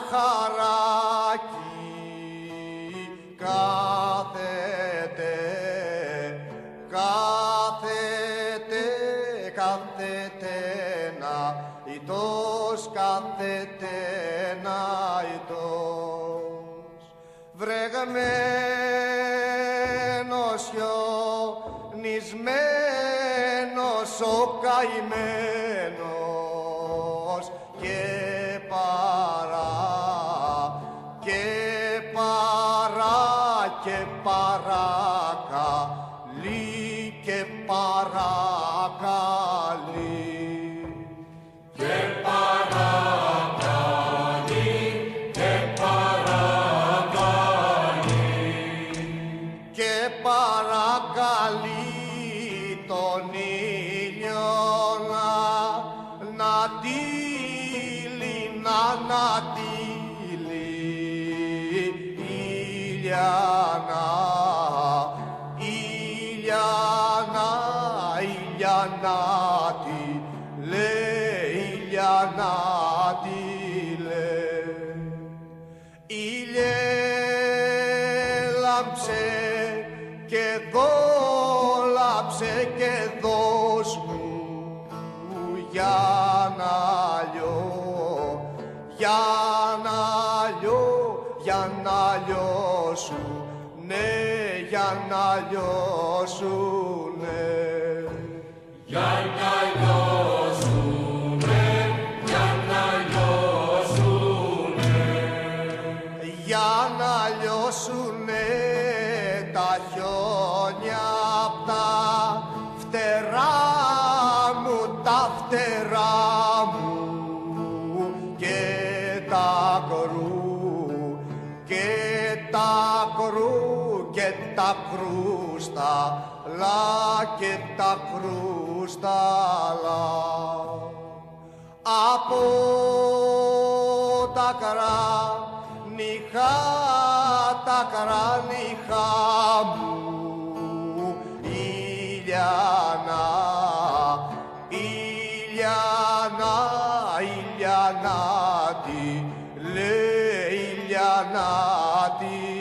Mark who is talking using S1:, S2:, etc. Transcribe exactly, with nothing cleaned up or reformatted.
S1: χαράκι κάθεται, κάθεται, κάθεται να ητός, κάθεται να ητός. Βρεγμένος, χιονισμένος ο καημένος και παρά, και παρά, και παρακαλεί, και παρακαλεί.
S2: Και παρακαλεί, και παρακαλεί.
S1: Και παρακαλεί τον ήλιο να, να τύλει, να, να τύλει, Ήλιανα, Ήλιανα, Ήλιανα τι λέει, Ήλιανα τι λέει. Ήλιε λάμψε και δόλαψε και δώσ' μου για να λιώ, για να λιώ, για να λιώσουνε, για να λιώσουνε.
S2: Για να λιώσουνε, για να λιώσουνε.
S1: Για να λιώσουνε τα χιόνια απ' τα φτερά μου, τα φτερά μου και τα κρού, και τα κρού, και τα κρούσταλα, και τα κρούσταλα. Από τα κράνιχα, τα κράνιχα μου, Ήλιανα, Ήλιανα, Ήλιανα τι λέει, Ήλιανα τι